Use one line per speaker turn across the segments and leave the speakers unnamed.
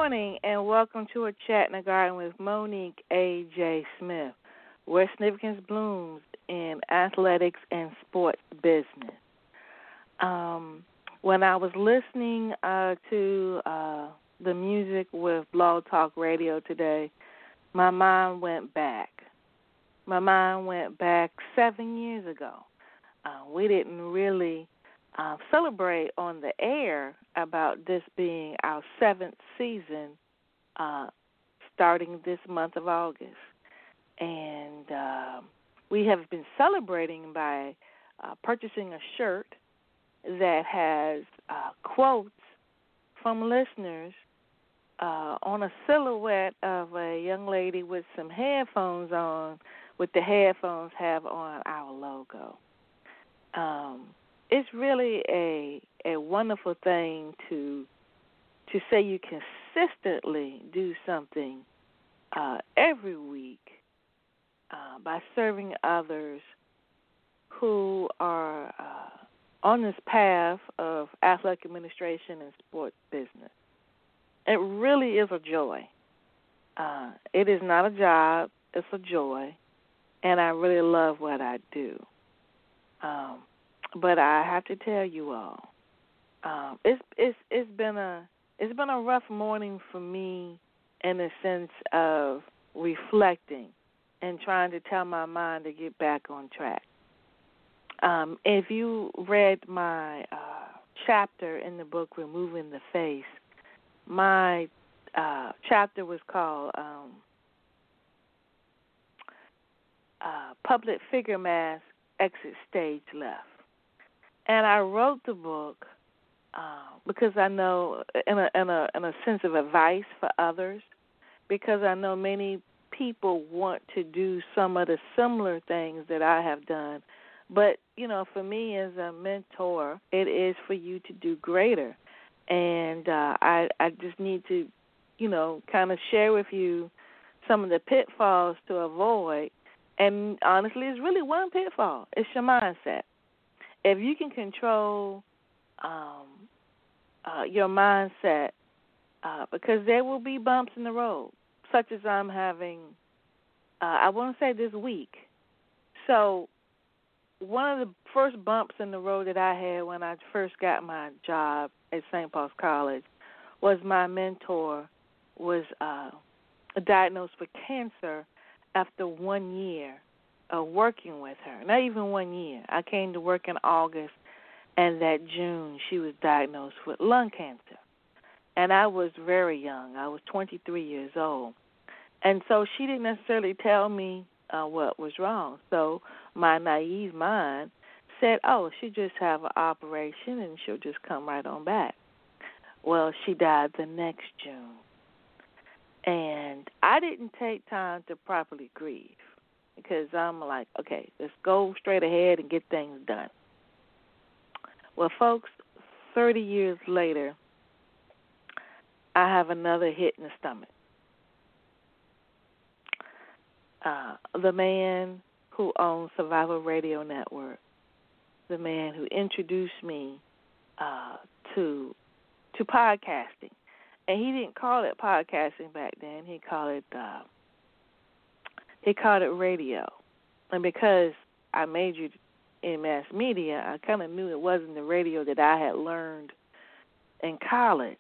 morning, and welcome to a chat in the garden with Monique A.J. Smith, where significance blooms in athletics and sports business. When I was listening to the music with Blog Talk Radio today, my mind went back. My mind went back 7 years ago. We didn't really celebrate on the air about this being our 7th season starting this month of August. And we have been celebrating by purchasing a shirt that has quotes from listeners on a silhouette of a young lady with some headphones on, with the headphones have on our logo. It's really a wonderful thing to say you consistently do something every week by serving others who are on this path of athletic administration and sports business. It really is a joy. It is not a job, it's a joy, and I really love what I do. But I have to tell you all, it's been a rough morning for me in the sense of reflecting and trying to tell my mind to get back on track. If you read my chapter in the book Removing the Face, my chapter was called Public Figure Mask Exit Stage Left. And I wrote the book because I know, in a sense of advice for others, because I know many people want to do some of the similar things that I have done. But, for me as a mentor, it is for you to do greater. And I just need to, kind of share with you some of the pitfalls to avoid. And honestly, it's really one pitfall. It's your mindset. If you can control your mindset, because there will be bumps in the road, such as I'm having, I want to say this week. So one of the first bumps in the road that I had when I first got my job at St. Paul's College was my mentor was diagnosed with cancer after 1 year of working with her. Not even 1 year. I came to work in August, and that June she was diagnosed with lung cancer. And I was very young. I was 23 years old. And so she didn't necessarily tell me what was wrong. So my naive mind said, she'll just have an operation and she'll just come right on back. Well, she died the next June. And I didn't take time to properly grieve because I'm like, okay, let's go straight ahead and get things done. Well, folks, 30 years later, I have another hit in the stomach. The man who owns Survival Radio Network, the man who introduced me to podcasting, and he didn't call it podcasting back then. He called it radio, and because I majored in mass media, I kind of knew it wasn't the radio that I had learned in college.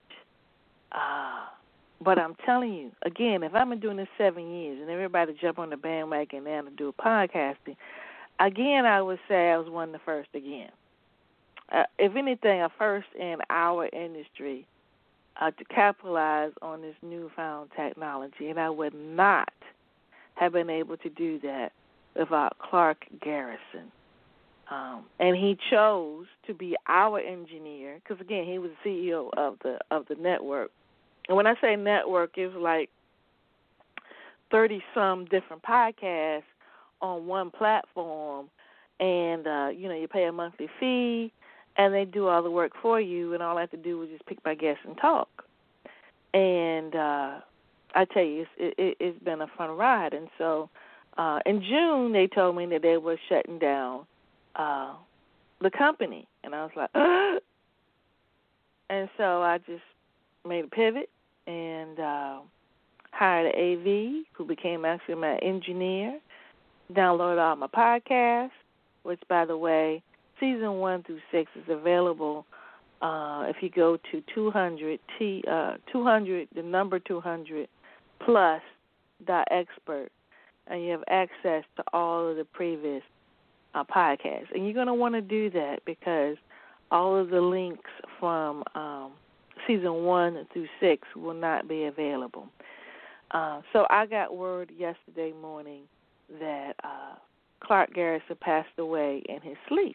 But I'm telling you, again, if I've been doing this 7 years and everybody jump on the bandwagon now to do podcasting, again, I would say I was one of the first again. If anything, a first in our industry to capitalize on this newfound technology, and I would not have been able to do that without Clark Garrison. And he chose to be our engineer because, again, he was the CEO of the network. And when I say network, it's like 30-some different podcasts on one platform, and, you pay a monthly fee, and they do all the work for you, and all I have to do is just pick my guests and talk. And I tell you, it's been a fun ride. And so in June, they told me that they were shutting down the company, and I was like, and so I just made a pivot and hired an AV who became actually my engineer. Downloaded all my podcasts, which, by the way, season 1 through 6 is available if you go to 200, the number 200 plus .expert, and you have access to all of the previous podcasts. And you're going to want to do that because all of the links from season 1 through 6 will not be available. So I got word yesterday morning that Clark Garrison passed away in his sleep.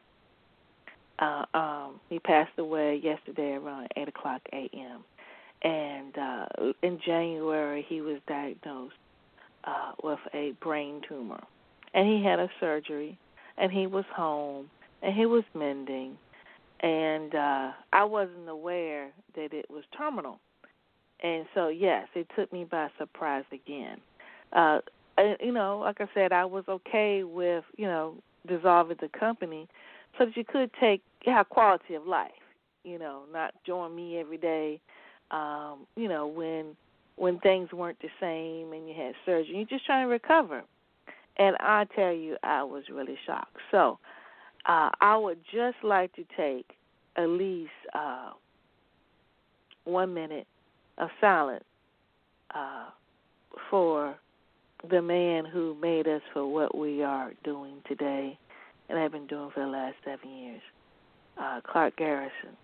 He passed away yesterday around 8 o'clock a.m. And in January, he was diagnosed with a brain tumor. And he had a surgery, and he was home, and he was mending. And I wasn't aware that it was terminal. And so, yes, it took me by surprise again. Like I said, I was okay with, dissolving the company so that you could have quality of life, not join me every day, when things weren't the same and you had surgery. You're just trying to recover. And I tell you, I was really shocked. So I would just like to take at least 1 minute of silence for the man who made us for what we are doing today and have been doing for the last 7 years, Clark Garrison.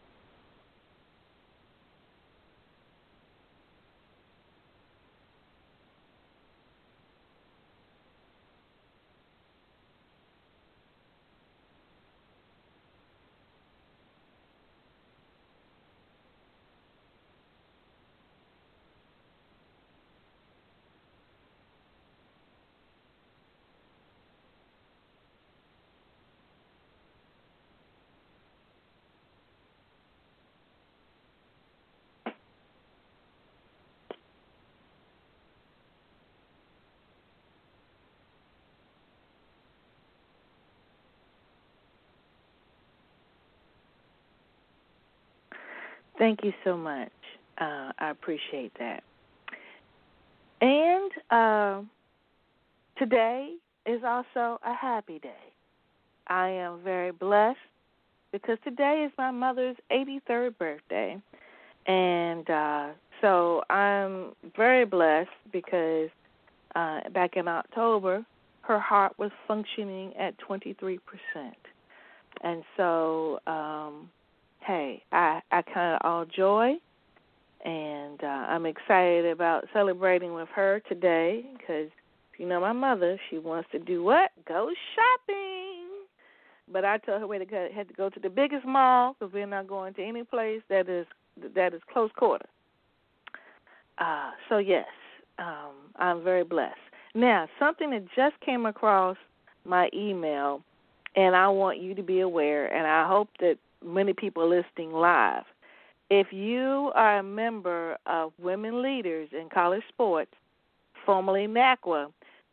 Thank you so much. I appreciate that. And today is also a happy day. I am very blessed because today is my mother's 83rd birthday. And so I'm very blessed because back in October, her heart was functioning at 23%. And so, hey, I kind of all joy, and I'm excited about celebrating with her today because, my mother, she wants to do what? Go shopping. But I told her had to go to the biggest mall because we're not going to any place that is close quarter. So, yes, I'm very blessed. Now, something that just came across my email, and I want you to be aware, and I hope that many people are listening live. If you are a member of Women Leaders in College Sports, formerly NACWA,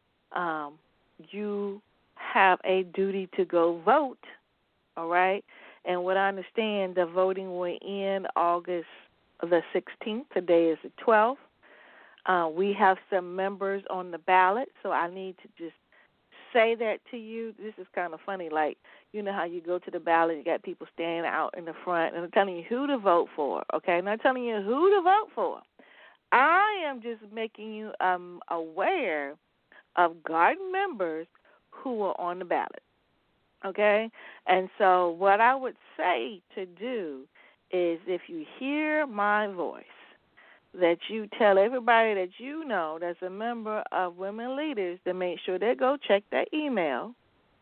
you have a duty to go vote, all right? And what I understand, the voting will end August the 16th. Today is the 12th. We have some members on the ballot, so I need to just say that to you. This is kind of funny. Like, you know how you go to the ballot, you got people standing out in the front, and I'm telling you who to vote for, okay? I'm not telling you who to vote for. I am just making you aware of garden members who are on the ballot, okay? And so what I would say to do is if you hear my voice, that you tell everybody that you know that's a member of Women Leaders to make sure they go check that email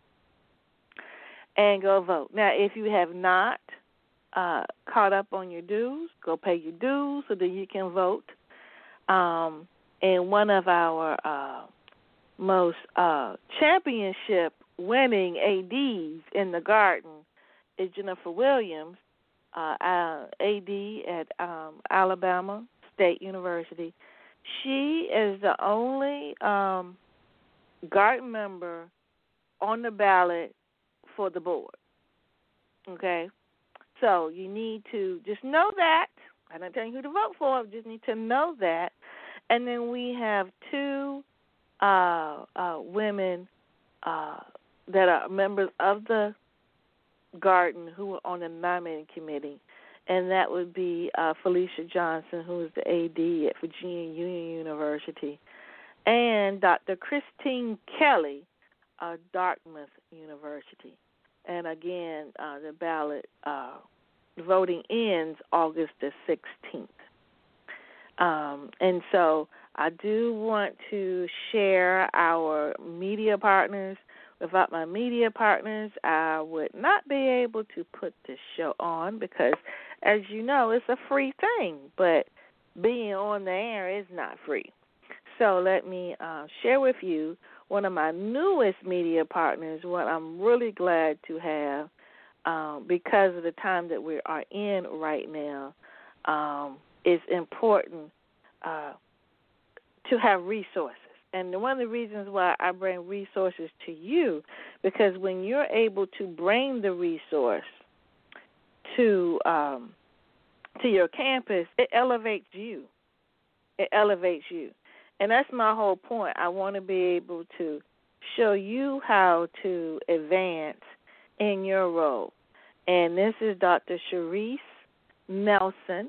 and go vote. Now, if you have not caught up on your dues, go pay your dues so that you can vote. And one of our most championship-winning ADs in the garden is Jennifer Williams, AD at Alabama State University. She is the only garden member on the ballot for the board. Okay? So you need to just know that, I'm not telling you who to vote for. I just need to know that. And then we have two women that are members of the Garden who are on the nominating committee, and that would be Felicia Johnson, who is the AD at Virginia Union University, and Dr. Christine Kelly, Dartmouth University. And again, the ballot voting ends August the 16th. And so I do want to share our media partners. Without my media partners, I would not be able to put this show on because, as you know, it's a free thing, but being on the air is not free. So let me share with you one of my newest media partners, what I'm really glad to have because of the time that we are in right now. It's important to have resources. And one of the reasons why I bring resources to you, because when you're able to bring the resource to your campus, it elevates you. It elevates you. And that's my whole point. I want to be able to show you how to advance in your role. And this is Dr. Sharice Nelson.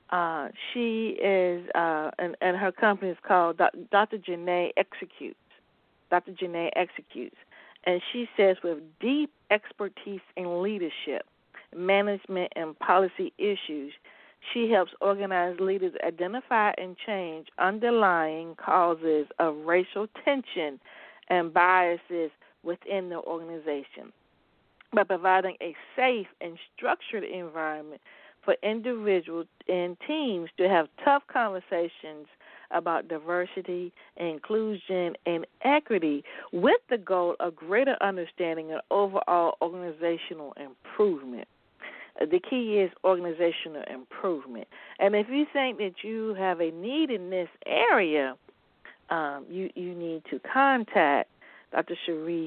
She is, and her company is called Dr. Janae Executes. Dr. Janae Executes. And she says with deep expertise in leadership, management, and policy issues, she helps organized leaders identify and change underlying causes of racial tension and biases within the organization by providing a safe and structured environment for individuals and teams to have tough conversations about diversity, inclusion, and equity with the goal of greater understanding and overall organizational improvement. The key is organizational improvement. And if you think that you have a need in this area, you need to contact Dr. Sharice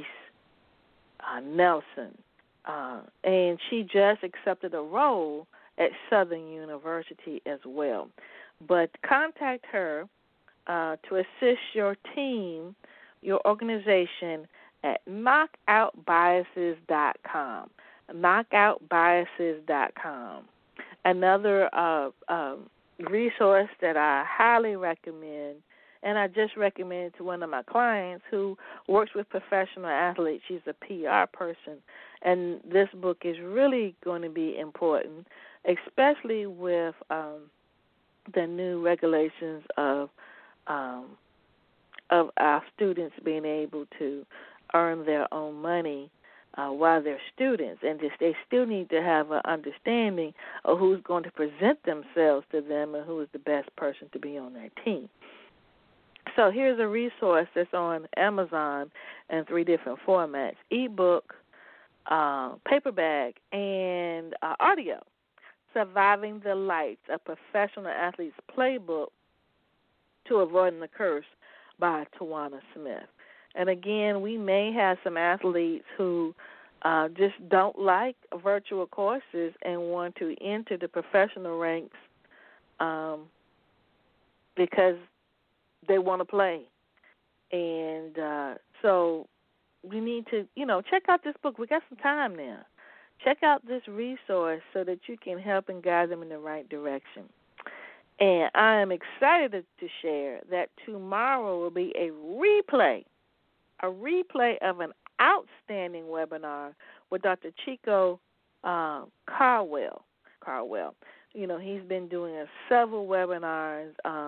Nelson. And she just accepted a role at Southern University as well. But contact her to assist your team, your organization at knockoutbiases.com. knockoutbiases.com. Another resource that I highly recommend, and I just recommended to one of my clients who works with professional athletes. She's a PR person, and this book is really going to be important, especially with the new regulations of our students being able to earn their own money while they're students, and they still need to have an understanding of who's going to present themselves to them and who is the best person to be on their team. So here's a resource that's on Amazon in 3 different formats: ebook, paperback, and audio. Surviving the Lights, a professional athlete's playbook to avoiding the curse by Tawana Smith. And again, we may have some athletes who just don't like virtual courses and want to enter the professional ranks because they want to play. And so we need to, check out this book. We got some time now. Check out this resource so that you can help and guide them in the right direction. And I am excited to share that tomorrow will be a replay of an outstanding webinar with Dr. Chico Carwell. He's been doing several webinars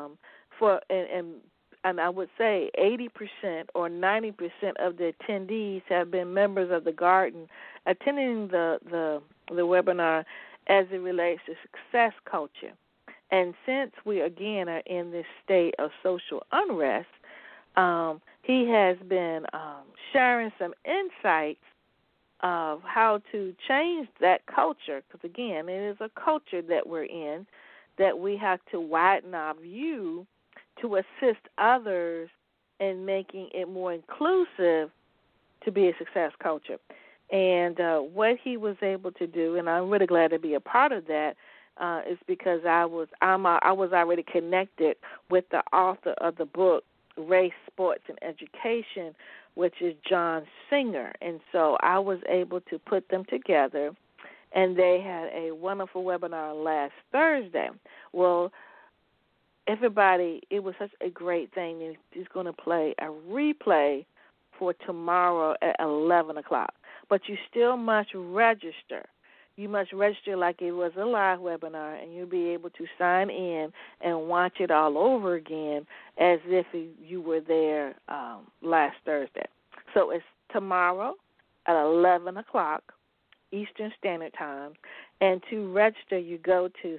and I would say 80% or 90% of the attendees have been members of the Garden attending the webinar as it relates to success culture. And since we, again, are in this state of social unrest, he has been sharing some insights of how to change that culture, because, again, it is a culture that we're in, that we have to widen our view to assist others in making it more inclusive to be a success culture. And what he was able to do, and I'm really glad to be a part of that, is because I was already connected with the author of the book Race, Sports, and Education, which is John Singer, and so I was able to put them together, and they had a wonderful webinar last Thursday. Well, everybody, it was such a great thing. And he's going to play a replay for tomorrow at 11 o'clock. But you still must register. You must register like it was a live webinar, and you'll be able to sign in and watch it all over again as if you were there last Thursday. So it's tomorrow at 11 o'clock Eastern Standard Time. And to register, you go to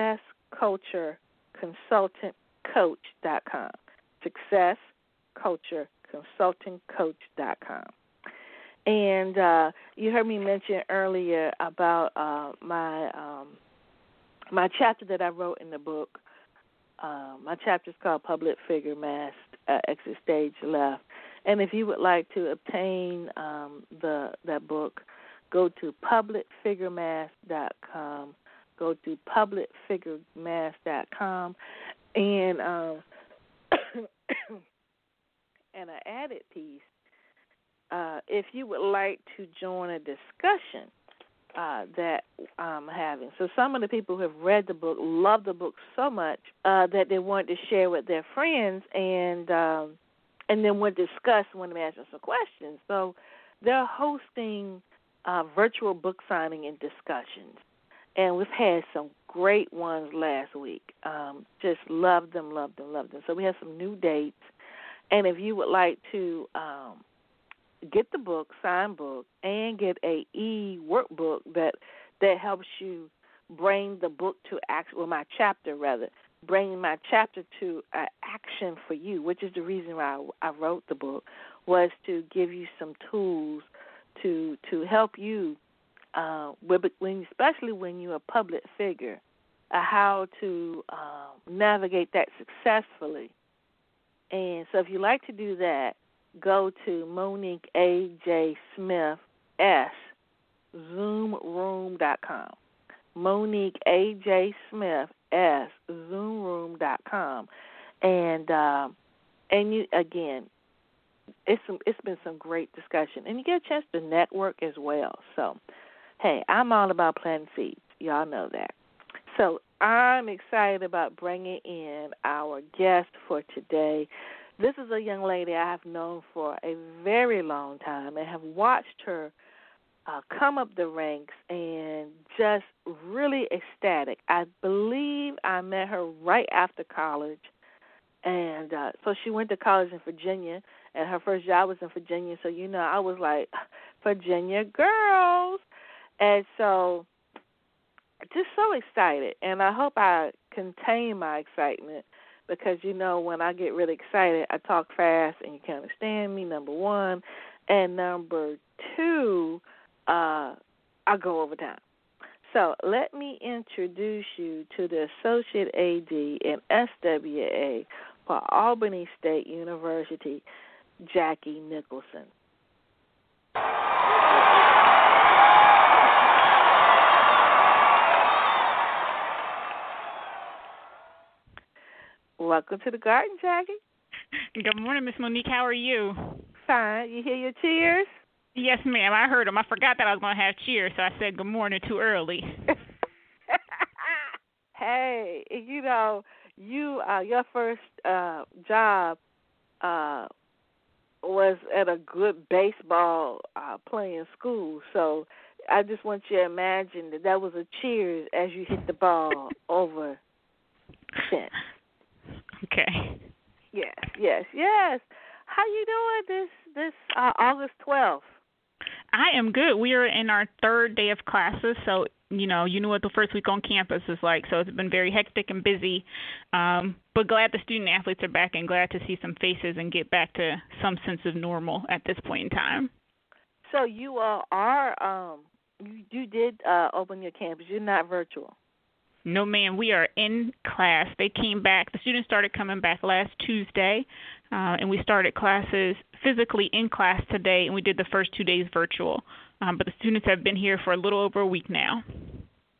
successcultureconsultantcoach.com. Successcultureconsultantcoach.com. And you heard me mention earlier about my chapter that I wrote in the book. My chapter is called Public Figure Mask, Exit Stage Left. And if you would like to obtain that book, go to publicfiguremask.com. Go to publicfiguremask.com. And and an added piece, if you would like to join a discussion that I'm having. So some of the people who have read the book love the book so much that they wanted to share with their friends and then would discuss when they ask them some questions. So they're hosting virtual book signing and discussions. And we've had some great ones last week. Just loved them. So we have some new dates. And if you would like to get the book, signed book, and get a e-workbook that helps you bring the book to action, or my chapter rather, bring my chapter to action for you, which is the reason why I wrote the book, was to give you some tools to help you, especially when you're a public figure, how to navigate that successfully. And so if you like to do that, go to Monique A.J. Smith S. Zoomroom.com. Monique A.J. Smith S. Zoomroom.com. And you again, it's been some great discussion, and you get a chance to network as well. So, hey, I'm all about planting seeds. Y'all know that. So I'm excited about bringing in our guest for today. This is a young lady I have known for a very long time and have watched her come up the ranks and just really ecstatic. I believe I met her right after college, and so she went to college in Virginia, and her first job was in Virginia. So, I was like, Virginia girls. And so just so excited, and I hope I contain my excitement because, when I get really excited, I talk fast and you can't understand me, number one. And number two, I go over time. So let me introduce you to the Associate AD in SWA for Albany State University, Jackie Nicholson. Welcome to the garden, Jackie.
Good morning, Miss Monique. How are you?
Fine. You hear your cheers?
Yes, ma'am. I heard them. I forgot that I was going to have cheers, so I said good morning too early.
Hey, your first job was at a good baseball playing school, so I just want you to imagine that was a cheers as you hit the ball over fence.
Okay.
Yes. How you doing this August 12th?
I am good. We are in our third day of classes, so you know what the first week on campus is like. So it's been very hectic and busy, but glad the student athletes are back and glad to see some faces and get back to some sense of normal at this point in time.
So you are you did open your campus. You're not virtual.
No, ma'am. We are in class. They came back. The students started coming back last Tuesday, and we started classes physically in class today, and we did the first 2 days virtual. But the students have been here for a little over a week now.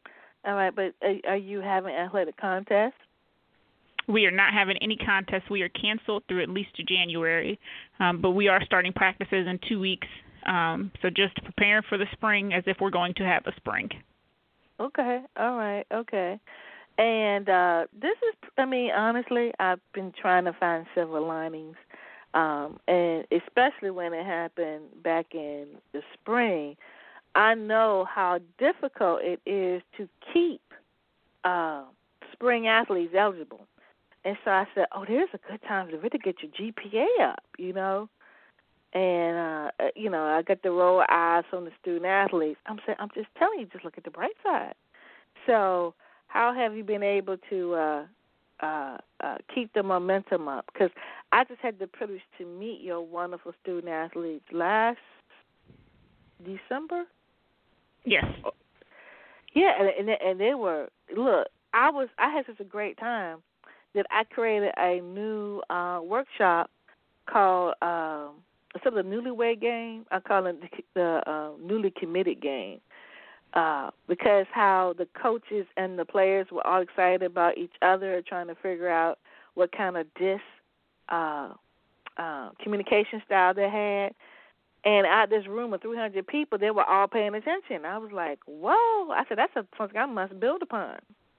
All right, but are you having athletic contests?
We are not having any contests. We are canceled through at least January, but we are starting practices in 2 weeks. So just preparing for the spring as if we're going to have a spring.
Okay, all right, okay. And this is, I mean, honestly, I've been trying to find silver linings, and especially when it happened back in the spring, I know how difficult it is to keep spring athletes eligible. And so I said, oh, there's a good time to really get your GPA up, you know. And, I got to roll eyes on the student athletes. I'm just telling you, just look at the bright side. So how have you been able to keep the momentum up? Because I just had the privilege to meet your wonderful student athletes last December.
Yes.
Yeah, and they were, look, I had such a great time that I created a new workshop called instead of the newlywed game, I call it the newly committed game, because how the coaches and the players were all excited about each other, trying to figure out what kind of communication style they had. And out of this room of 300 people, they were all paying attention. I was like, whoa. I said, that's something I must build upon.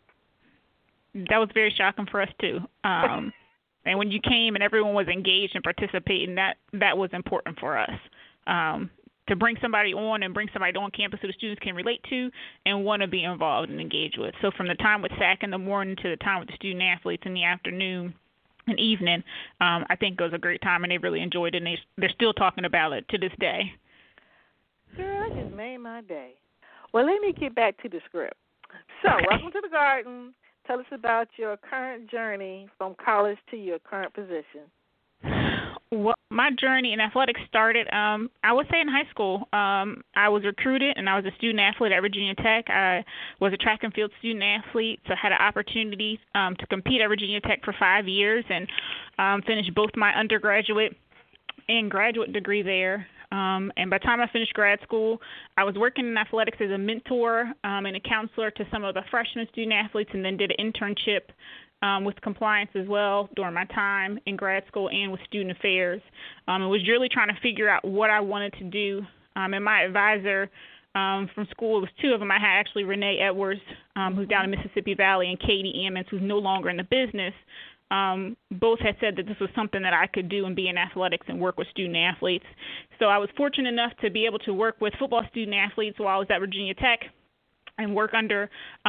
That was very shocking for us, too. And when you came and everyone was engaged and participating, that was important for us. To bring somebody on and bring somebody on campus who the students can relate to and want to be involved and engage with. So from the time with SAC in the morning to the time with the student athletes in the afternoon and evening, I think it was a great time, and they really enjoyed it, and they're still talking about it to this day.
Girl, that just made my day. Well, let me get back to the script. So,
okay.
Welcome to the Garden. Tell us about your current journey from college to your current position.
Well, my journey in athletics started, I would say, in high school. I was recruited, and I was a student athlete at Virginia Tech. I was a track and field student athlete, so I had an opportunity to compete at Virginia Tech for 5 years and finished both my undergraduate and graduate degree there. And by the time I finished grad school, I was working in athletics as a mentor and a counselor to some of the freshman student athletes, and then did an internship with compliance as well during my time in grad school and with student affairs. I was really trying to figure out what I wanted to do. And my advisor from school, it was two of them. I had actually Renee Edwards, who's down in Mississippi Valley, and Katie Emmons, who's no longer in the business. Both had said that this was something that I could do and be in athletics and work with student athletes. So I was fortunate enough to be able to work with football student athletes while I was at Virginia Tech and work under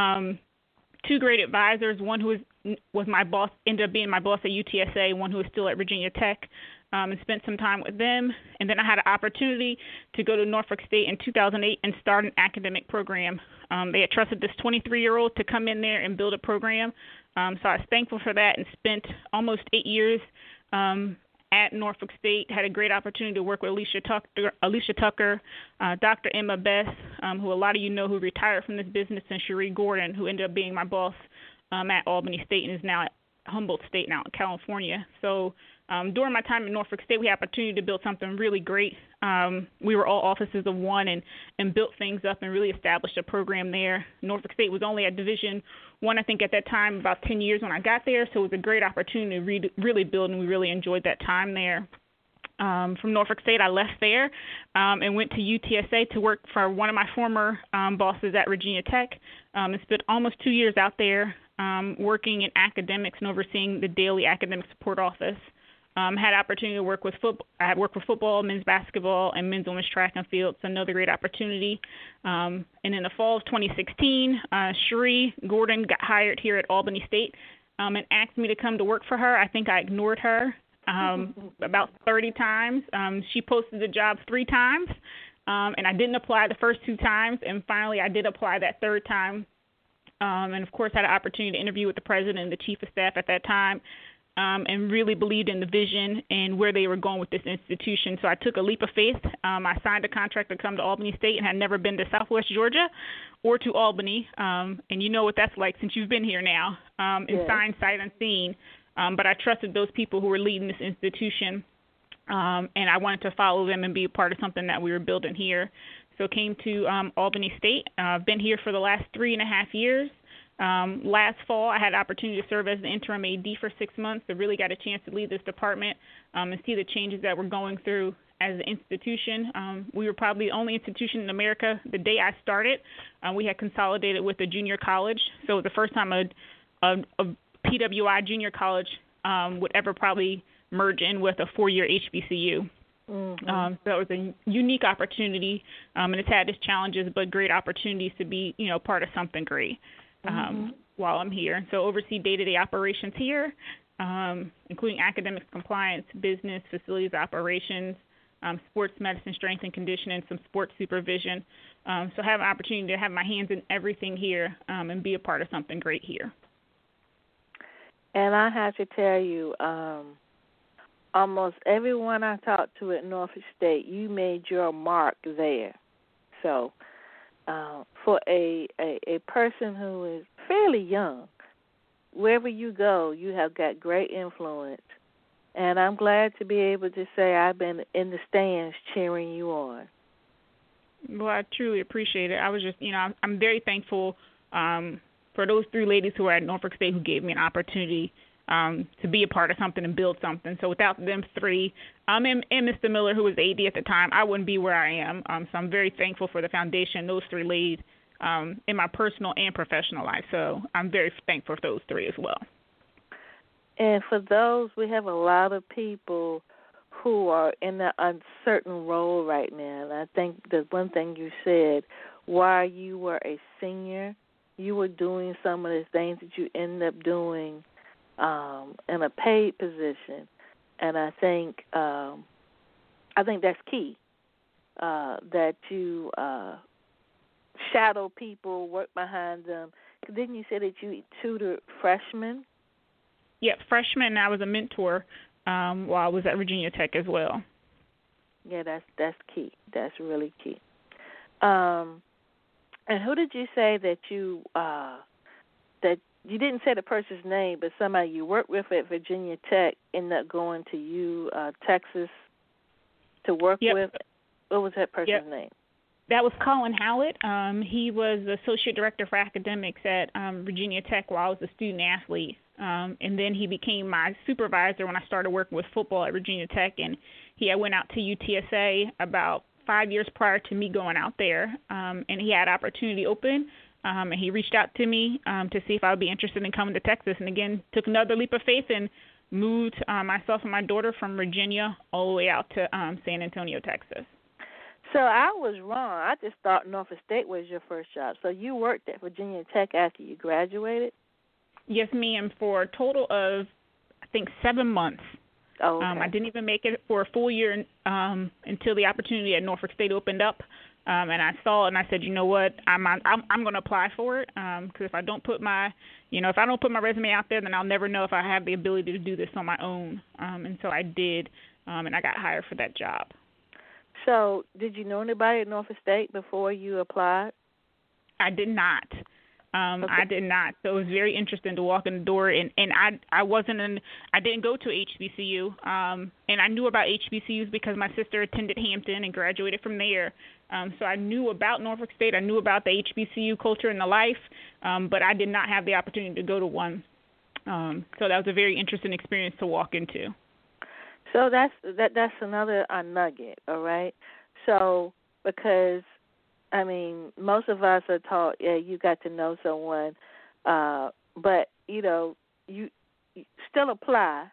two great advisors, one who was my boss, ended up being my boss at UTSA, one who is still at Virginia Tech, and spent some time with them. And then I had an opportunity to go to Norfolk State in 2008 and start an academic program. They had trusted this 23-year-old to come in there and build a program. So I was thankful for that and spent almost 8 years at Norfolk State. Had a great opportunity to work with Alicia Tucker, Dr. Emma Bess, who a lot of you know, who retired from this business, and Cherie Gordon, who ended up being my boss at Albany State and is now at Humboldt State now in California. So during my time at Norfolk State, we had the opportunity to build something really great. We were all offices of one and built things up and really established a program there. Norfolk State was only at Division I, I think, at that time, about 10 years when I got there, so it was a great opportunity to really build, and we really enjoyed that time there. From Norfolk State, I left there and went to UTSA to work for one of my former bosses at Virginia Tech, and spent almost 2 years out there working in academics and overseeing the daily academic support office. Had opportunity to work with football. I had worked with football, men's basketball, and men's women's track and field. So another great opportunity. And in the fall of 2016, Cherie Gordon got hired here at Albany State and asked me to come to work for her. I think I ignored her about 30 times. She posted the job 3 times, and I didn't apply the first 2 times. And finally, I did apply that 3rd time. And, of course, had an opportunity to interview with the president and the chief of staff at that time. And really believed in the vision and where they were going with this institution. So I took a leap of faith. I signed a contract to come to Albany State and had never been to Southwest Georgia or to Albany. And you know what that's like since you've been here now, and signed sight unseen. But I trusted those people who were leading this institution, and I wanted to follow them and be a part of something that we were building here. So came to Albany State. I've been here for the last 3.5 years. Last fall, I had the opportunity to serve as the interim AD for 6 months. So really got a chance to lead this department and see the changes that we're going through as an institution. We were probably the only institution in America. The day I started, we had consolidated with a junior college. So the first time a PWI junior college would ever probably merge in with a 4-year HBCU. Mm-hmm. So that was a unique opportunity, and it's had its challenges, but great opportunities to be, part of something great while I'm here. So oversee day-to-day operations here, including academics, compliance, business, facilities operations, sports medicine, strength and conditioning, some sports supervision. So have an opportunity to have my hands in everything here and be a part of something great here.
And I have to tell you, almost everyone I talked to at Norfolk State, you made your mark there. So for a person who is fairly young, wherever you go, you have got great influence. And I'm glad to be able to say I've been in the stands cheering you on.
Well, I truly appreciate it. I was just, I'm very thankful for those 3 ladies who are at Norfolk State who gave me an opportunity to be a part of something and build something. So without them 3, and Mr. Miller, who was AD at the time, I wouldn't be where I am. So I'm very thankful for the foundation those 3 laid in my personal and professional life. So I'm very thankful for those 3 as well.
And for those, we have a lot of people who are in an uncertain role right now. And I think the one thing you said, while you were a senior, you were doing some of the things that you ended up doing in a paid position. And I think that's key, that you shadow people, work behind them. Didn't you say that you tutored freshmen?
Yeah, freshman. I was a mentor while I was at Virginia Tech as well.
Yeah, that's key. That's really key. And who did you say that you didn't say the person's name, but somebody you worked with at Virginia Tech ended up going to Texas to work with? What was that person's name?
That was Colin Howlett. He was the Associate Director for Academics at Virginia Tech while I was a student athlete. And then he became my supervisor when I started working with football at Virginia Tech. And he had went out to UTSA about 5 years prior to me going out there. And he had opportunity open. And he reached out to me to see if I would be interested in coming to Texas. And again, took another leap of faith and moved myself and my daughter from Virginia all the way out to San Antonio, Texas.
So I was wrong. I just thought Norfolk State was your first job. So you worked at Virginia Tech after you graduated?
Yes, ma'am, for a total of, I think, 7 months.
Oh, okay.
I didn't even make it for a full year until the opportunity at Norfolk State opened up. And I saw it and I said, you know what, I'm going to apply for it because if I don't put my resume out there, then I'll never know if I have the ability to do this on my own. And so I did, and I got hired for that job.
So did you know anybody at Norfolk State before you applied?
I did not. Okay. I did not. So it was very interesting to walk in the door, and I didn't go to HBCU, and I knew about HBCUs because my sister attended Hampton and graduated from there. So I knew about Norfolk State. I knew about the HBCU culture and the life, but I did not have the opportunity to go to one. So that was a very interesting experience to walk into.
So that's another nugget, all right? So because most of us are taught, you got to know someone, but, you still apply.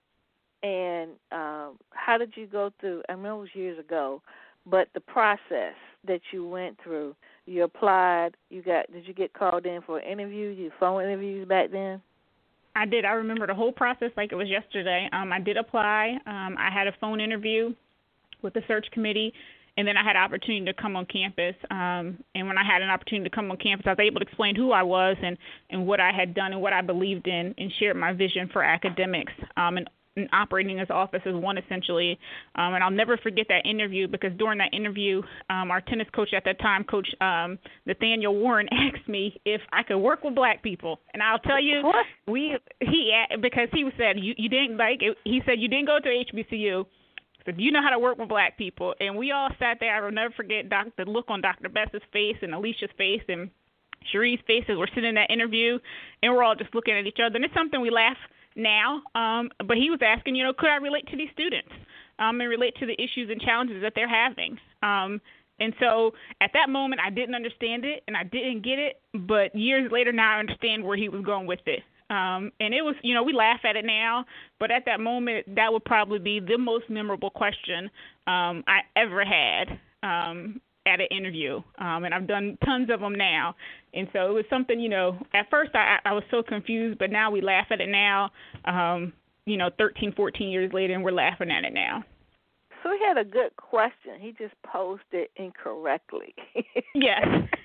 And how did you go through, I know it was years ago, but the process that you went through, you applied, did you get called in for an interview, you phone interviews back then?
I did. I remember the whole process like it was yesterday. I did apply. I had a phone interview with the search committee. And then I had an opportunity to come on campus. And when I had an opportunity to come on campus, I was able to explain who I was and what I had done and what I believed in and shared my vision for academics and operating as office as one essentially. And I'll never forget that interview because during that interview, our tennis coach at that time, Coach Nathaniel Warren, asked me if I could work with black people. And I'll tell you, because he said, you didn't like it. He said, you didn't go to HBCU. said, do you know how to work with black people? And we all sat there. I will never forget the look on Dr. Bess's face and Alicia's face and Cherie's face as we're sitting in that interview, and we're all just looking at each other. And it's something we laugh now, but he was asking, could I relate to these students and relate to the issues and challenges that they're having? And so at that moment, I didn't understand it, and I didn't get it, but years later now I understand where he was going with it. And it was, we laugh at it now, but at that moment, that would probably be the most memorable question I ever had at an interview. And I've done tons of them now. And so it was something, at first I was so confused, but now we laugh at it now, 13, 14 years later, and we're laughing at it now.
So he had a good question. He just posed it incorrectly.
Yes.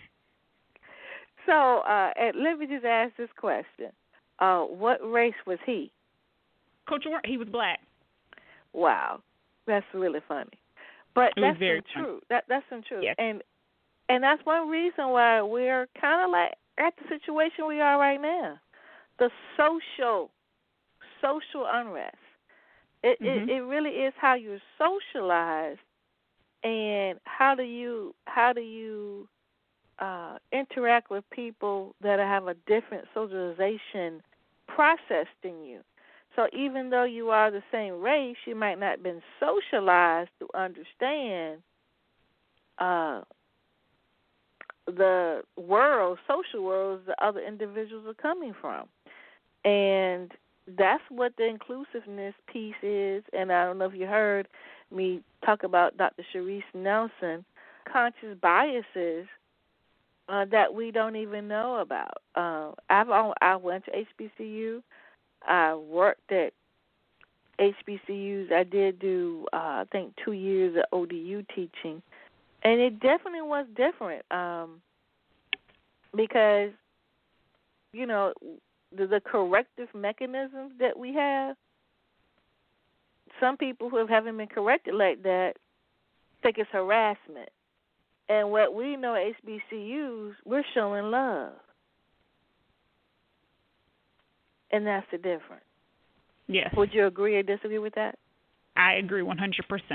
So let me just ask this question. What race was he?
Coach Warren, he was black.
Wow. That's really funny. But that's some truth. That's some truth.
Yes.
And that's one reason why we're kind of like at the situation we are right now. The social unrest. It really is how you're socialized, and how do you interact with people that have a different socialization process than you. So even though you are the same race, you might not have been socialized to understand the social worlds the other individuals are coming from. And that's what the inclusiveness piece is. And I don't know if you heard me talk about Dr. Sharice Nelson, conscious biases that we don't even know about. I went to HBCU. I worked at HBCUs. I did do, I think, 2 years of ODU teaching. And it definitely was different because, the corrective mechanisms that we have, some people who haven't been corrected like that think it's harassment. And what we know at HBCUs, we're showing love. And that's the difference.
Yes.
Would you agree or disagree with that?
I agree 100%.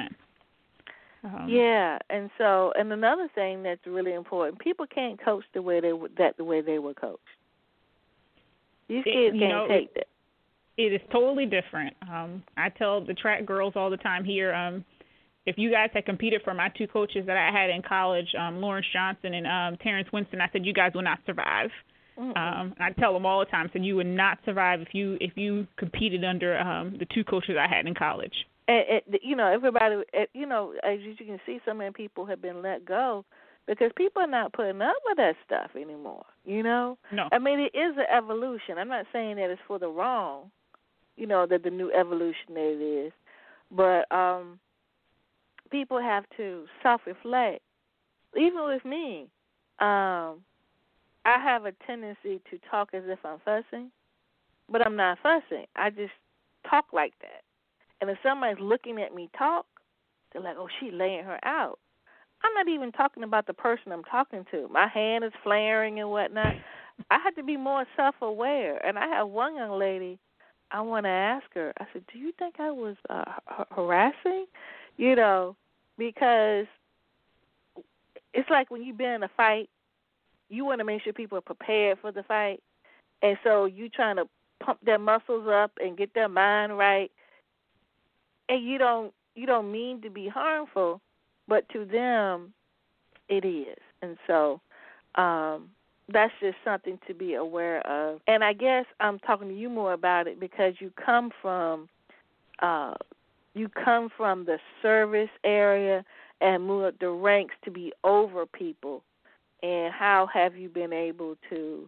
Yeah, and another thing that's really important, people can't coach the way they were coached. These kids can't take that.
It is totally different. I tell the track girls all the time here, if you guys had competed for my two coaches that I had in college, Lawrence Johnson and Terrence Winston, I said you guys will not survive. I tell them all the time, I said you would not survive if you competed under the two coaches I had in college.
Everybody, as you can see, so many people have been let go because people are not putting up with that stuff anymore,
No.
I mean, it is an evolution. I'm not saying that it's for the wrong, that the new evolution that it is. But people have to self-reflect. Even with me, I have a tendency to talk as if I'm fussing, but I'm not fussing. I just talk like that. And if somebody's looking at me talk, they're like, oh, she's laying her out. I'm not even talking about the person I'm talking to. My hand is flaring and whatnot. I have to be more self-aware. And I have one young lady, I want to ask her, I said, do you think I was harassing? Because it's like when you've been in a fight, you want to make sure people are prepared for the fight. And so you trying to pump their muscles up and get their mind right. And you don't mean to be harmful, but to them it is. And so that's just something to be aware of. And I guess I'm talking to you more about it because you come from the service area and move up the ranks to be over people. And how have you been able to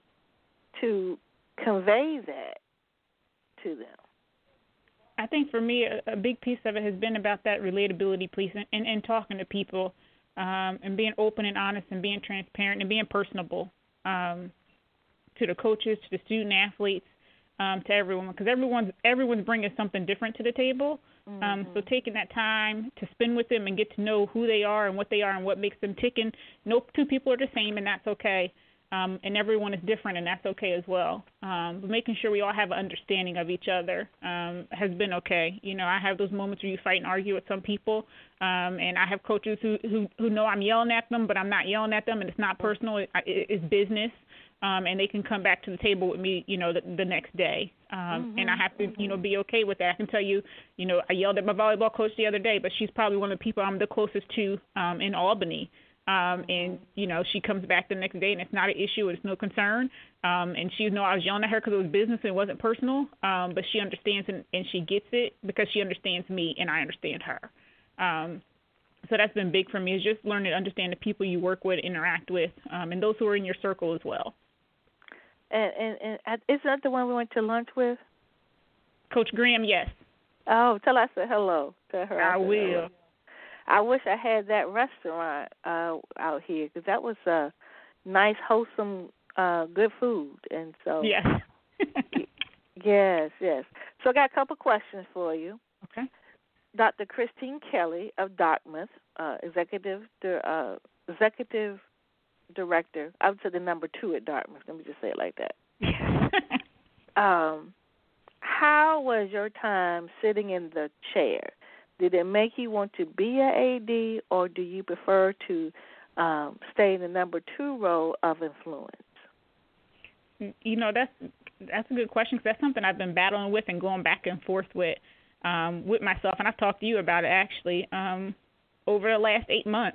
convey that to them?
I think for me, a big piece of it has been about that relatability piece and talking to people and being open and honest and being transparent and being personable to the coaches, to the student athletes, to everyone, because everyone's bringing something different to the table. So taking that time to spend with them and get to know who they are and what makes them tick. And no two people are the same, and that's okay. and everyone is different, and that's okay as well. But making sure we all have an understanding of each other has been okay. You know, I have those moments where you fight and argue with some people, and I have coaches who know I'm yelling at them, but I'm not yelling at them, and it's not personal. It's business. And they can come back to the table with me, you know, the next day. And I have to, you know, be okay with that. I can tell you, you know, I yelled at my volleyball coach the other day, but she's probably one of the people I'm the closest to in Albany. And, you know, she comes back the next day and it's not an issue, it's no concern. And she knows I was yelling at her because it was business and it wasn't personal. But she understands and she gets it because she understands me and I understand her. So that's been big for me, is just learning to understand the people you work with, interact with, and those who are in your circle as well.
And is that the one we went to lunch with?
Coach Graham, yes.
Oh, tell her I said hello to her.
I will.
Hello. I wish I had that restaurant out here, because that was nice, wholesome, good food. And so
yes.
yes. So I got a couple questions for you.
Okay.
Dr. Christine Kelly of Dartmouth, executive director. I would say the number 2 at Dartmouth. Let me just say it like that. How was your time sitting in the chair? Did it make you want to be an AD, or do you prefer to stay in the number 2 role of influence?
You know, that's a good question, because that's something I've been battling with and going back and forth with myself, and I've talked to you about it actually over the last 8 months.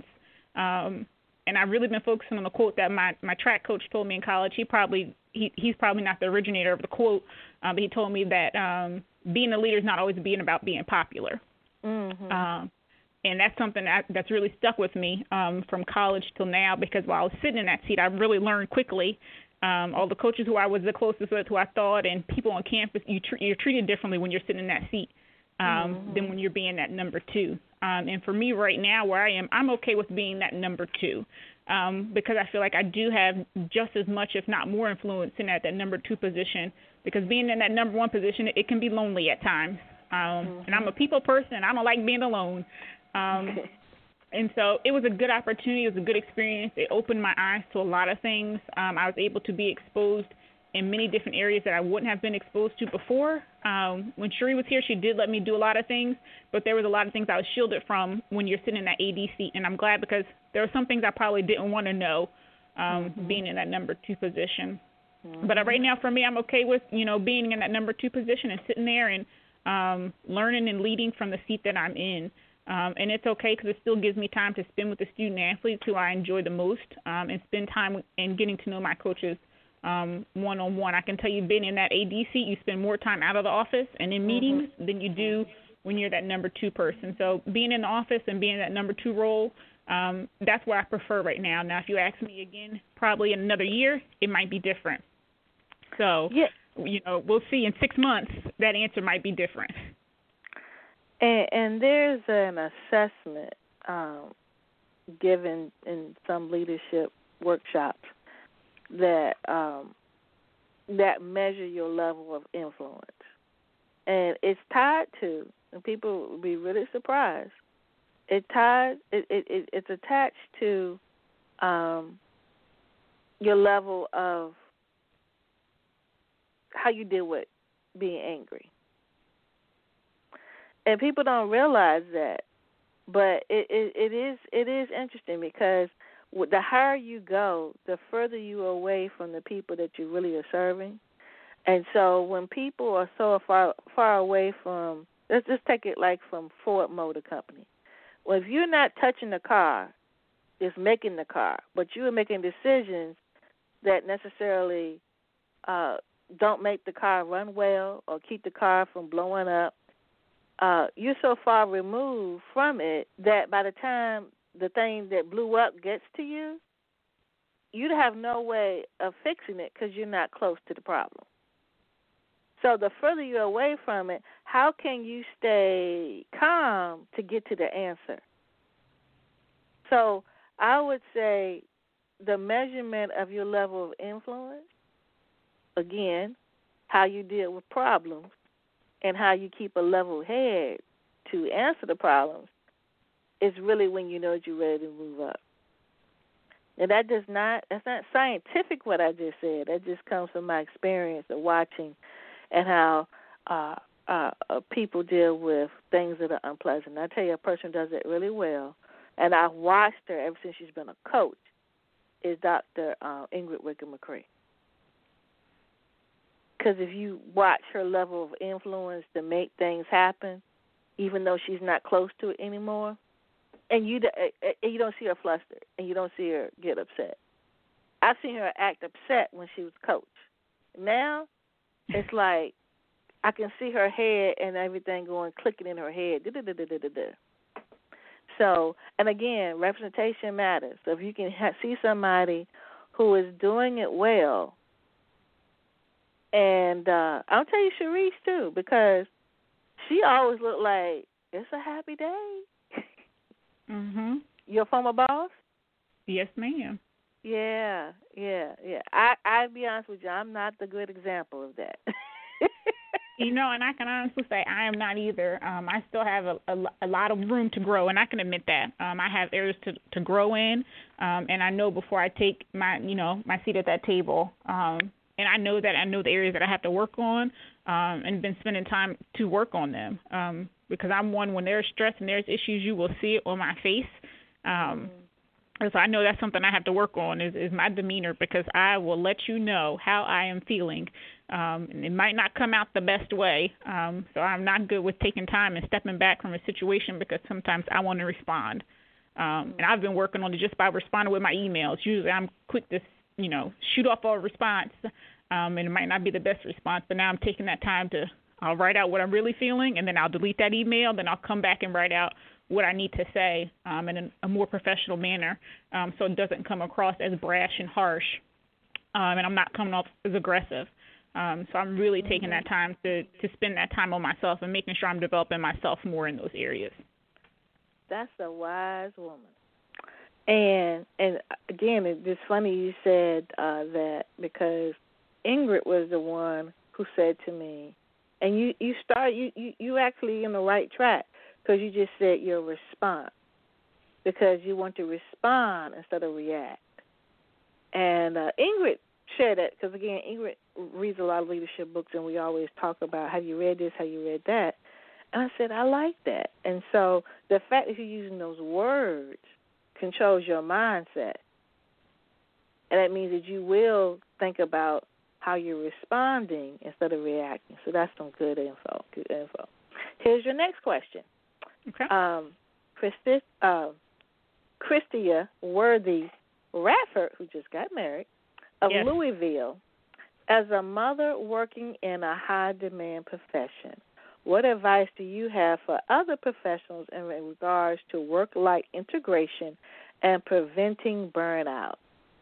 And I've really been focusing on the quote that my track coach told me in college. He's probably not the originator of the quote, but he told me that being a leader is not always about being popular. Mm-hmm. And that's something that's really stuck with me from college till now, because while I was sitting in that seat, I really learned quickly. All the coaches who I was the closest with, who I thought, and people on campus, you're treated differently when you're sitting in that seat than when you're being that number 2. And for me right now, where I am, I'm okay with being that number 2 because I feel like I do have just as much, if not more, influence in that number 2 position, because being in that number 1 position, it can be lonely at times. And I'm a people person. I don't like being alone. And so it was a good opportunity. It was a good experience. It opened my eyes to a lot of things. I was able to be exposed in many different areas that I wouldn't have been exposed to before. When Cherie was here, she did let me do a lot of things, but there was a lot of things I was shielded from when you're sitting in that AD seat. And I'm glad, because there were some things I probably didn't want to know being in that number 2 position. But right now, for me, I'm okay with, you know, being in that number 2 position and sitting there and learning and leading from the seat that I'm in. And it's okay, because it still gives me time to spend with the student athletes who I enjoy the most, and spend time and getting to know my coaches one-on-one. I can tell you, being in that AD seat, you spend more time out of the office and in meetings than you do when you're that number 2 person. So being in the office and being in that number 2 role, that's what I prefer right now. Now, if you ask me again, probably in another year, it might be different. So, you know, we'll see in 6 months, that answer might be different.
And there's an assessment given in some leadership workshops that that measure your level of influence, and it's tied to, and people will be really surprised, it's attached to your level of how you deal with being angry. And people don't realize that, but it is interesting, because the higher you go, the further you are away from the people that you really are serving. And so when people are so far away from, let's just take it like from Ford Motor Company. Well, if you're not touching the car, it's making the car, but you are making decisions that necessarily don't make the car run well or keep the car from blowing up, you're so far removed from it that by the time the thing that blew up gets to you, you'd have no way of fixing it, because you're not close to the problem. So the further you're away from it, how can you stay calm to get to the answer? So I would say the measurement of your level of influence, again, how you deal with problems, and how you keep a level head to answer the problems, is really when you know that you're ready to move up. And that's not scientific what I just said. That just comes from my experience of watching and how people deal with things that are unpleasant. I tell you, a person does it really well, and I've watched her ever since she's been a coach, is Dr. Ingrid Wickett-McCree. Because if you watch her level of influence to make things happen, even though she's not close to it anymore, and you don't see her flustered, and you don't see her get upset. I've seen her act upset when she was coach. Now, it's like I can see her head and everything clicking in her head. So, and again, representation matters. So if you can see somebody who is doing it well, and I'll tell you Sharice too, because she always looked like it's a happy day.
Mhm.
Your former boss?
Yes, ma'am.
Yeah. I'll be honest with you, I'm not the good example of that.
And I can honestly say I am not either. I still have a lot of room to grow, and I can admit that. I have areas to grow in, and I know before I take my seat at that table, and I know the areas that I have to work on, and been spending time to work on them. Because I'm one, when there's stress and there's issues, you will see it on my face. And so I know that's something I have to work on is my demeanor, because I will let you know how I am feeling. And it might not come out the best way. So I'm not good with taking time and stepping back from a situation, because sometimes I want to respond. And I've been working on it just by responding with my emails. Usually I'm quick to, shoot off a response, and it might not be the best response, but now I'm taking that time to I'll write out what I'm really feeling, and then I'll delete that email. Then I'll come back and write out what I need to say in a more professional manner, so it doesn't come across as brash and harsh, and I'm not coming off as aggressive. So I'm really taking that time to spend that time on myself and making sure I'm developing myself more in those areas.
That's a wise woman. And again, it's funny you said that, because Ingrid was the one who said to me, and you actually in the right track, because you just said your response, because you want to respond instead of react. And Ingrid shared that, because again, Ingrid reads a lot of leadership books, and we always talk about, have you read this, have you read that? And I said, I like that. And so the fact that you're using those words controls your mindset. And that means that you will think about how you're responding instead of reacting. So that's some good info. Here's your next question.
Okay.
Christia Worthy Radford, who just got married, of
Yes.
Louisville, as a mother working in a high-demand profession, what advice do you have for other professionals in regards to work-life integration and preventing burnout?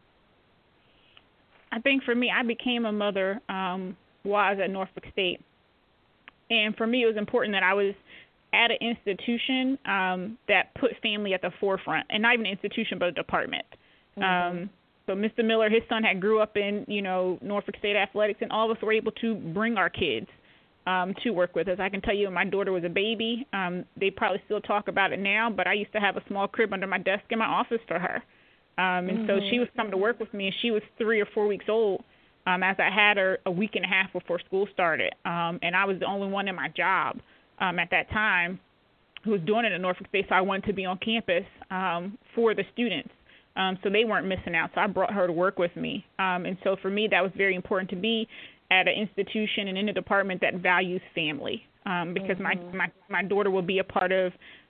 I think for me, I became a mother while I was at Norfolk State. And for me, it was important that I was at an institution that put family at the forefront, and not even an institution, but a department. Mm-hmm. So Mr. Miller, his son had grew up in, Norfolk State athletics, and all of us were able to bring our kids to work with us. I can tell you when my daughter was a baby, they probably still talk about it now, but I used to have a small crib under my desk in my office for her. And so she was coming to work with me, and she was 3 or 4 weeks old as I had her a week and a half before school started. And I was the only one in my job at that time who was doing it at Norfolk State, so I wanted to be on campus for the students. So they weren't missing out, so I brought her to work with me. And so for me, that was very important to be at an institution and in a department that values family, because my daughter will be a part of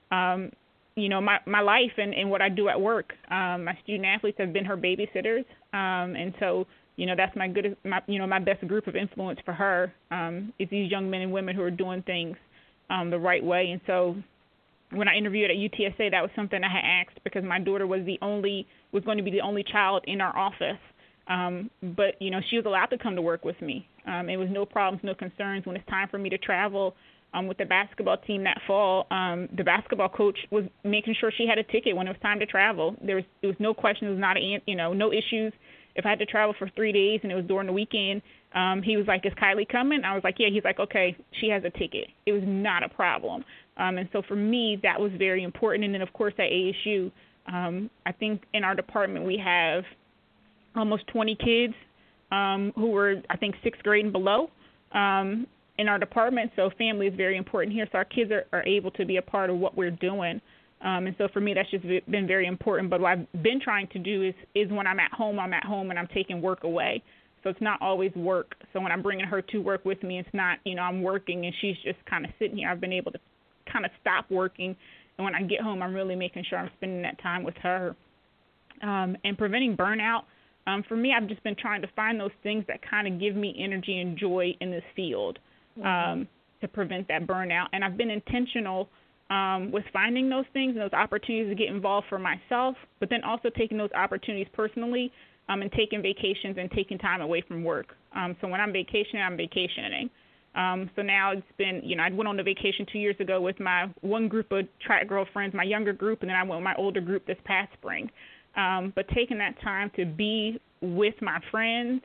my life and what I do at work. My student athletes have been her babysitters, and so that's my best group of influence for her is these young men and women who are doing things the right way. And so when I interviewed at UTSA, that was something I had asked, because my daughter was going to be the only child in our office. But she was allowed to come to work with me. It was no problems, no concerns. When it's time for me to travel with the basketball team that fall, the basketball coach was making sure she had a ticket when it was time to travel. There was no question. It was not no issues. If I had to travel for 3 days and it was during the weekend, he was like, "Is Kylie coming?" I was like, "Yeah." He's like, "Okay, she has a ticket." It was not a problem. And so for me, that was very important. And then, of course, at ASU, I think in our department we have almost 20 kids who were, I think, 6th grade and below in our department. So family is very important here. So our kids are able to be a part of what we're doing. And so for me, that's just been very important. But what I've been trying to do is when I'm at home and I'm taking work away. So it's not always work. So when I'm bringing her to work with me, it's not, I'm working and she's just kind of sitting here. I've been able to kind of stop working. And when I get home, I'm really making sure I'm spending that time with her. And preventing burnout, for me, I've just been trying to find those things that kind of give me energy and joy in this field to prevent that burnout. And I've been intentional with finding those things and those opportunities to get involved for myself, but then also taking those opportunities personally and taking vacations and taking time away from work. So when I'm vacationing, I'm vacationing. So now it's been, I went on a vacation 2 years ago with my one group of track girlfriends, my younger group, and then I went with my older group this past spring. But taking that time to be with my friends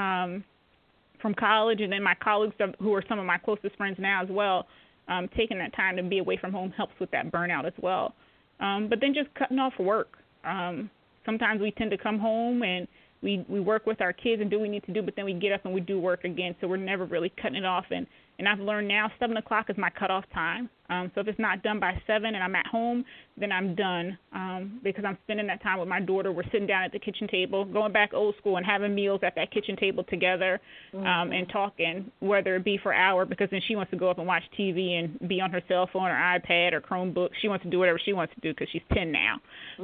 from college and then my colleagues who are some of my closest friends now as well, taking that time to be away from home helps with that burnout as well. But then just cutting off work. Sometimes we tend to come home and we work with our kids and do what we need to do, but then we get up and we do work again, so we're never really cutting it off. And I've learned now 7 o'clock is my cutoff time. So if it's not done by 7 and I'm at home, then I'm done because I'm spending that time with my daughter. We're sitting down at the kitchen table, going back old school and having meals at that kitchen table together and talking, whether it be for an hour, because then she wants to go up and watch TV and be on her cell phone or iPad or Chromebook. She wants to do whatever she wants to do because she's 10 now.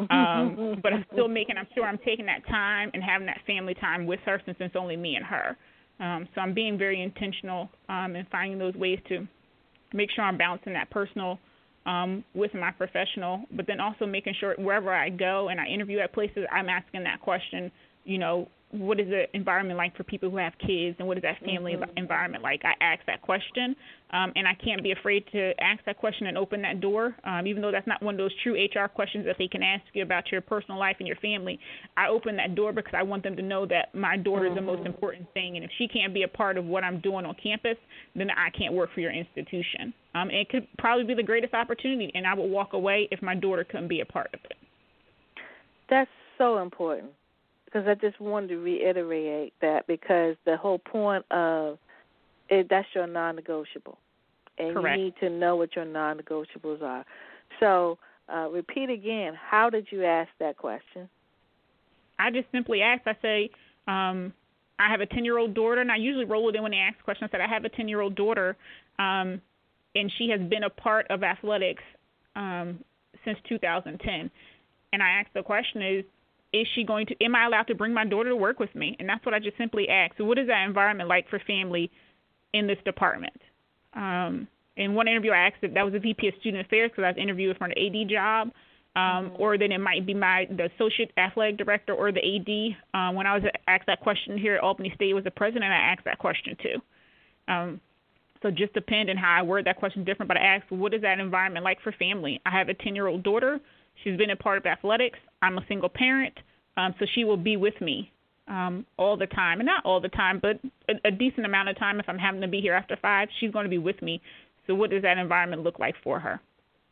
But I'm sure I'm taking that time and having that family time with her since it's only me and her. So I'm being very intentional in finding those ways to make sure I'm balancing that personal with my professional, but then also making sure wherever I go and I interview at places, I'm asking that question, what is the environment like for people who have kids, and what is that family environment like? I ask that question, and I can't be afraid to ask that question and open that door, even though that's not one of those true HR questions that they can ask you about your personal life and your family. I open that door because I want them to know that my daughter is the most important thing, and if she can't be a part of what I'm doing on campus, then I can't work for your institution. And it could probably be the greatest opportunity, and I would walk away if my daughter couldn't be a part of it.
That's so important. Because I just wanted to reiterate that, because the whole point of it, that's your non-negotiable. And
Correct.
You need to know what your non-negotiables are. So repeat again, how did you ask that question?
I just simply asked, I say, I have a 10-year-old daughter, and I usually roll it in when they ask questions. I said, I have a 10-year-old daughter, and she has been a part of athletics since 2010. And I asked the question am I allowed to bring my daughter to work with me? And that's what I just simply asked. So what is that environment like for family in this department? In one interview, I asked if that was a VP of Student Affairs because I was interviewing for an AD job, or then it might be the Associate Athletic Director or the AD. When I was asked that question here at Albany State was the president, I asked that question too. So just depending how I word that question different, but I asked, what is that environment like for family? I have a 10-year-old daughter. She's been a part of athletics. I'm a single parent, so she will be with me all the time. And not all the time, but a decent amount of time. If I'm having to be here after 5, she's going to be with me. So what does that environment look like for her?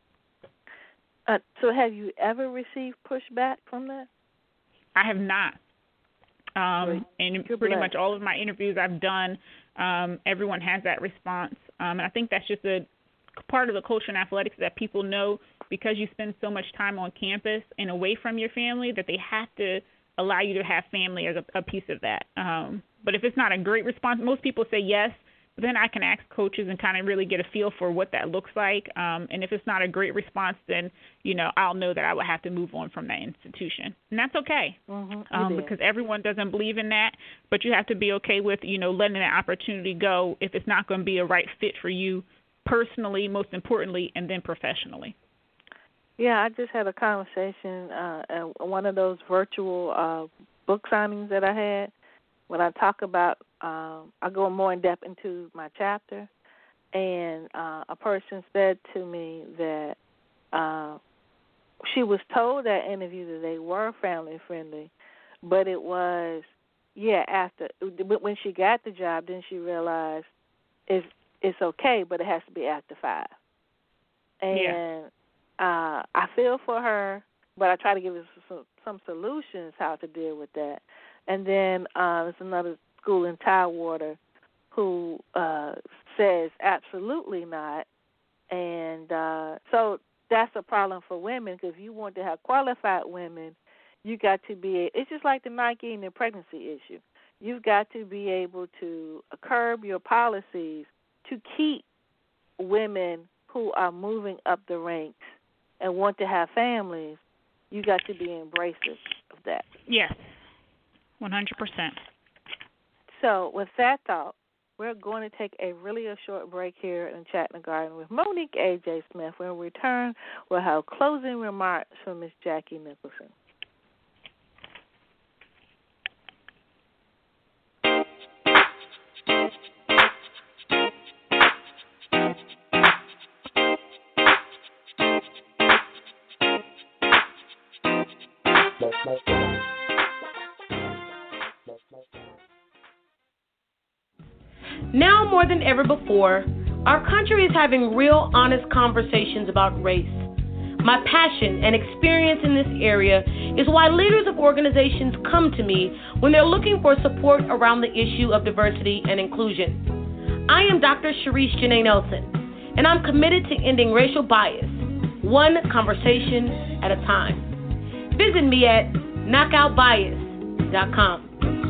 So have you ever received pushback from that?
I have not. And pretty much all of my interviews I've done, everyone has that response. And I think that's just a part of the culture in athletics that people know, because you spend so much time on campus and away from your family, that they have to allow you to have family as a piece of that. But if it's not a great response, most people say yes, but then I can ask coaches and kind of really get a feel for what that looks like. And if it's not a great response, then, I'll know that I would have to move on from that institution. And that's okay, because everyone doesn't believe in that, but you have to be okay with, letting that opportunity go if it's not going to be a right fit for you personally, most importantly, and then professionally.
Yeah, I just had a conversation at one of those virtual book signings that I had. When I talk about, I go more in depth into my chapter, and a person said to me that she was told that interview that they were family friendly, but it was, after when she got the job, then she realized it's okay, but it has to be after 5. And I feel for her but I try to give you some solutions how to deal with that. And then there's another school in Tidewater who says absolutely not. And so that's a problem for women, because if you want to have qualified women, you got to be, it's just like the Nike and the pregnancy issue. You've got to be able to curb your policies to keep women who are moving up the ranks and want to have families. You got to be embracive of that.
Yes, 100%.
So with that thought, we're going to take a short break here in Chat in the Garden with Monique A.J. Smith. When we return, we'll have closing remarks from Ms. Jackie Nicholson.
Now more than ever before, our country is having real, honest conversations about race. My passion and experience in this area is why leaders of organizations come to me when they're looking for support around the issue of diversity and inclusion. I am Dr. Sharice Janae Nelson, and I'm committed to ending racial bias, one conversation at a time. Visit me at knockoutbias.com.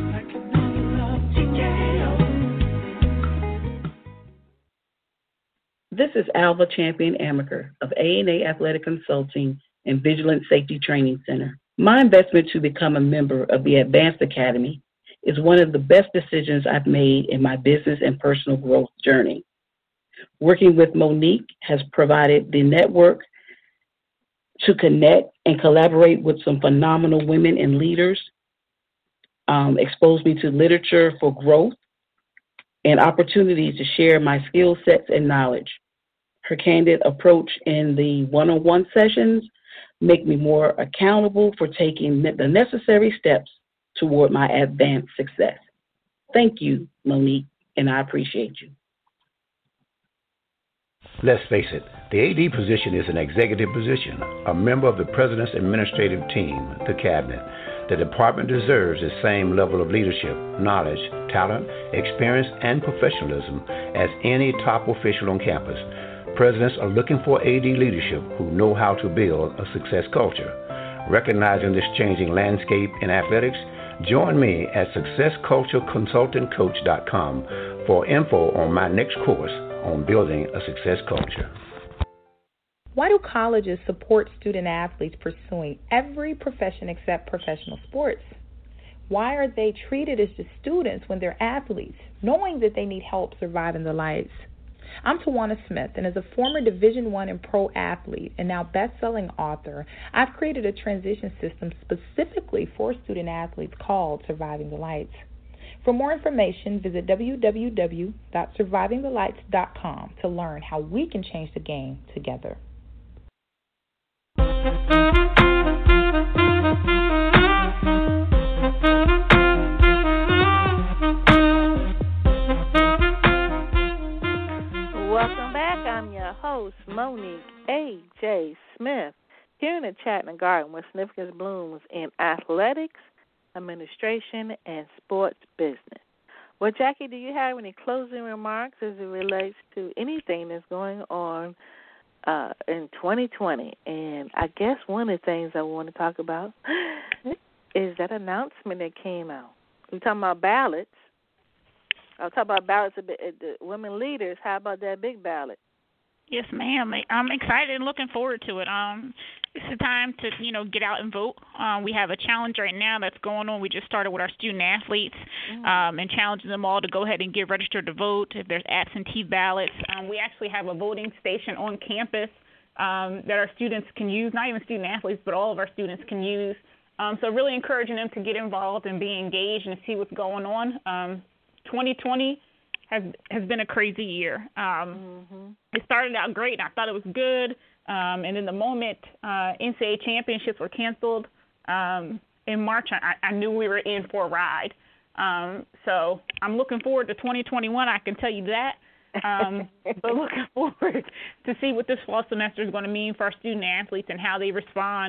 This is Alva Champion Amaker of A&A Athletic Consulting and Vigilant Safety Training Center. My investment to become a member of the Advanced Academy is one of the best decisions I've made in my business and personal growth journey. Working with Monique has provided the network to connect and collaborate with some phenomenal women and leaders, exposed me to literature for growth, and opportunities to share my skill sets and knowledge. Her candid approach in the one-on-one sessions make me more accountable for taking the necessary steps toward my advanced success. Thank you, Monique, and I appreciate you.
Let's face it, the AD position is an executive position, a member of the President's administrative team, the Cabinet. The department deserves the same level of leadership, knowledge, talent, experience, and professionalism as any top official on campus. Presidents are looking for AD leadership who know how to build a success culture. Recognizing this changing landscape in athletics, join me at SuccessCultureConsultantCoach.com for info on my next course on building a success culture.
Why do colleges support student athletes pursuing every profession except professional sports? Why are they treated as just students when they're athletes, knowing that they need help surviving the lights? I'm Tawana Smith, and as a former Division I and pro athlete and now best-selling author, I've created a transition system specifically for student athletes called Surviving the Lights. For more information, visit www.survivingthelights.com to learn how we can change the game together.
Welcome back. I'm your host, Monique A.J. Smith, here in the Chat in the Garden with significance blooms in athletics, administration, and sports business. Well, Jackie, do you have any closing remarks as it relates to anything that's going on in 2020? And I guess one of the things I want to talk about is that announcement that came out. We're talking about ballots. I'll talk about ballots a bit, the women leaders. How about that big ballot?
Yes, ma'am. I'm excited and looking forward to it. It's the time to, get out and vote. We have a challenge right now that's going on. We just started with our student athletes and challenging them all to go ahead and get registered to vote. If there's absentee ballots, we actually have a voting station on campus that our students can use, not even student athletes, but all of our students can use. So really encouraging them to get involved and be engaged and see what's going on. 2020 has been a crazy year. It started out great, and I thought it was good. And in the moment NCAA championships were canceled in March, I knew we were in for a ride. So I'm looking forward to 2021, I can tell you that. But looking forward to see what this fall semester is going to mean for our student athletes and how they respond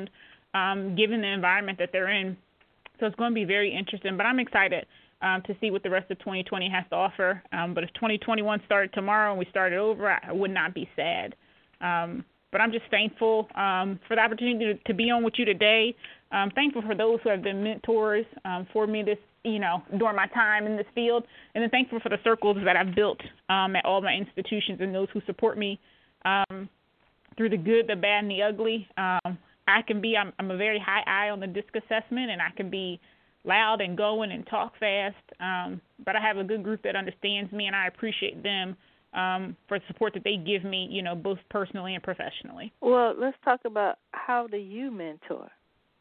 given the environment that they're in. So it's going to be very interesting. But I'm excited to see what the rest of 2020 has to offer. But if 2021 started tomorrow and we started over, I would not be sad. But I'm just thankful for the opportunity to be on with you today. I'm thankful for those who have been mentors for me during my time in this field, and then thankful for the circles that I've built at all my institutions and those who support me through the good, the bad, and the ugly. I'm a very high I on the DISC assessment, and I can be loud and going and talk fast, but I have a good group that understands me, and I appreciate them for the support that they give me, both personally and professionally.
Well, let's talk about how do you mentor?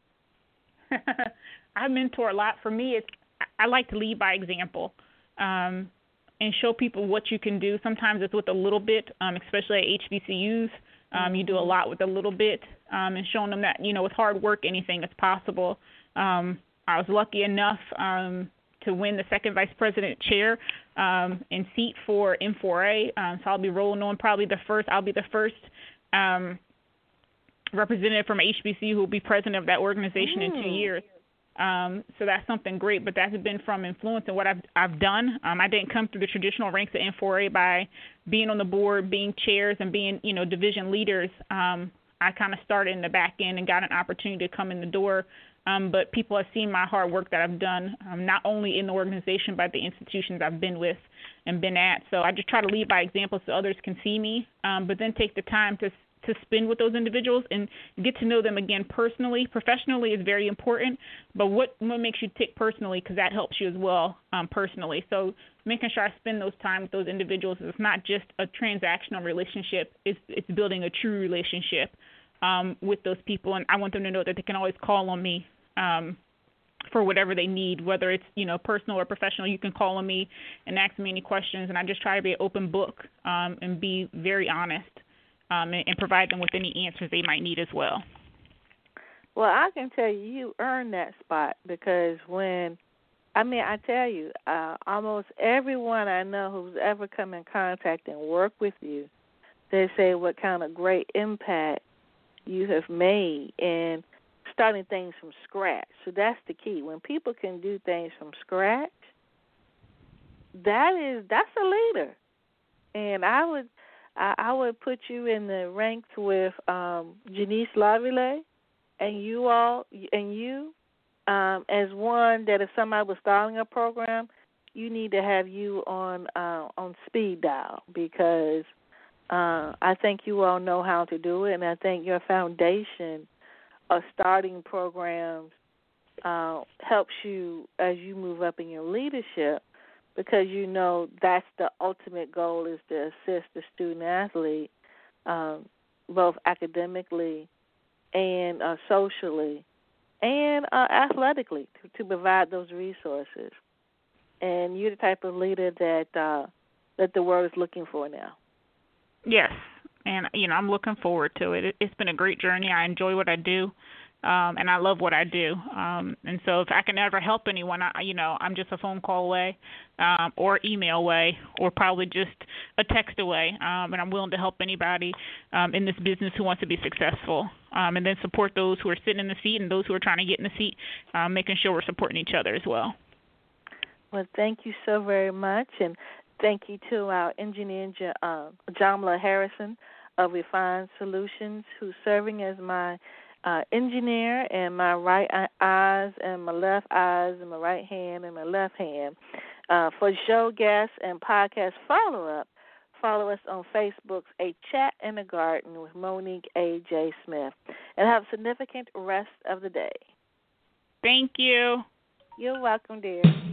I mentor a lot. For me, I like to lead by example and show people what you can do. Sometimes it's with a little bit, especially at HBCUs. You do a lot with a little bit and showing them that, with hard work, anything is possible. I was lucky enough to win the second vice president chair and seat for M4A. So I'll be rolling on I'll be the first representative from HBCU who will be president of that organization in 2 years. So that's something great, but that's been from influence and what I've done. I didn't come through the traditional ranks at M4A by being on the board, being chairs, and being, division leaders. I kind of started in the back end and got an opportunity to come in the door. But people have seen my hard work that I've done, not only in the organization, but the institutions I've been with and been at. So I just try to lead by example so others can see me, but then take the time to spend with those individuals and get to know them again personally. Professionally is very important, but what makes you tick personally, because that helps you as well personally. So making sure I spend those time with those individuals is not just a transactional relationship. It's building a true relationship with those people, and I want them to know that they can always call on me for whatever they need, whether it's personal or professional. You can call on me and ask me any questions, and I just try to be an open book and be very honest. And provide them with any answers they might need as well.
Well, I can tell you earned that spot because I tell you, almost everyone I know who's ever come in contact and worked with you, they say what kind of great impact you have made in starting things from scratch. So that's the key. When people can do things from scratch, that's a leader. And I would put you in the ranks with Janice Lavillée and you as one that if somebody was starting a program, you need to have you on speed dial because I think you all know how to do it, and I think your foundation of starting programs helps you as you move up in your leadership. Because that's the ultimate goal is to assist the student athlete, both academically and socially and athletically, to provide those resources. And you're the type of leader that the world is looking for now.
Yes, and I'm looking forward to it. It's been a great journey. I enjoy what I do. And I love what I do. And so if I can ever help anyone, I'm just a phone call away or email away or probably just a text away. And I'm willing to help anybody in this business who wants to be successful and then support those who are sitting in the seat and those who are trying to get in the seat, making sure we're supporting each other as well.
Well, thank you so very much. And thank you to our engineer, Jamla Harrison of Refined Solutions, who's serving as my engineer and my right eyes and my left eyes and my right hand and my left hand. For show guests and podcast follow-up, follow us on Facebook's A Chat in the Garden with Monique A.J. Smith. And have a significant rest of the day.
Thank you.
You're welcome, dear.